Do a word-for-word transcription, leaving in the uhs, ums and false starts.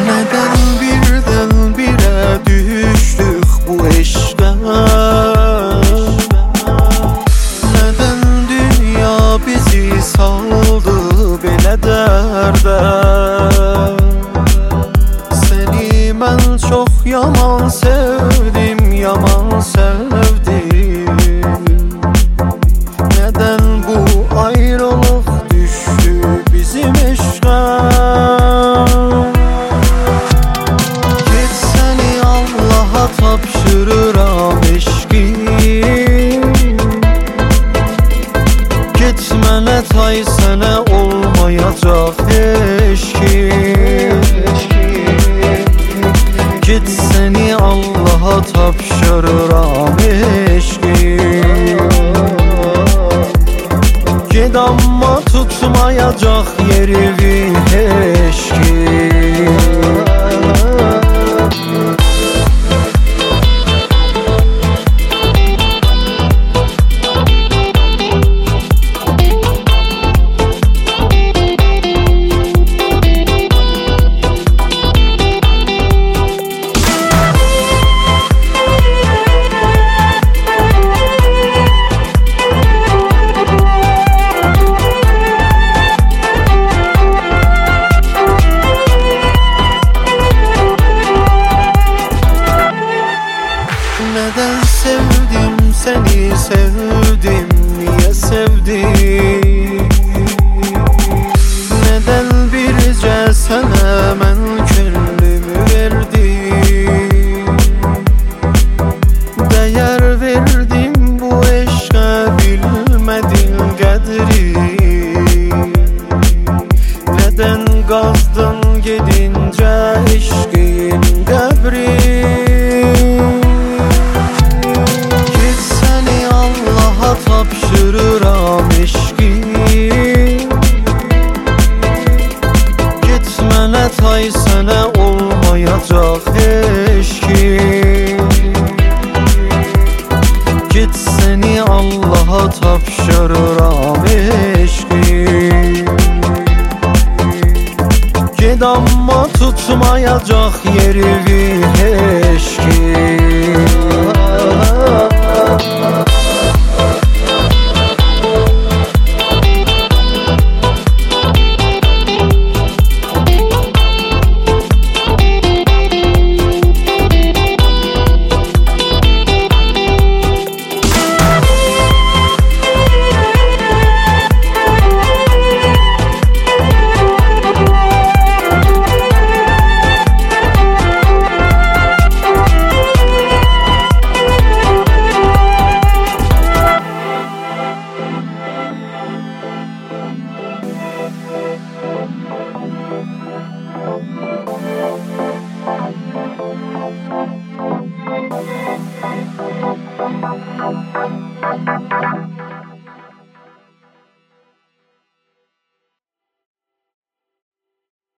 Neden birdenbire düştük bu eşke? Neden dünya bizi saldı belə dərdə? Seni mən çox yaman sevdim, yaman sevdim. Neden bu ayrılık düştü bizim eşke? Tapşırıram eşki, gitmene tay sene olmayacak eşki. Git seni Allah'a tapşırıram eşki. Gid amma tutmayacak yeri bir eşki. Neden sevdim seni sevdim, niye sevdim? Neden birce sana ben gönlümü verdim? Değer verdim bu eşke, bilmedin kadri. Neden gazdın gidince eşkin kabri? Tapşırıram eşki, gitmene tay sene olmayacak eşki. Git seni Allah'a tapşırıram eşki. Gid amma tutmayacak yeri bir eşki.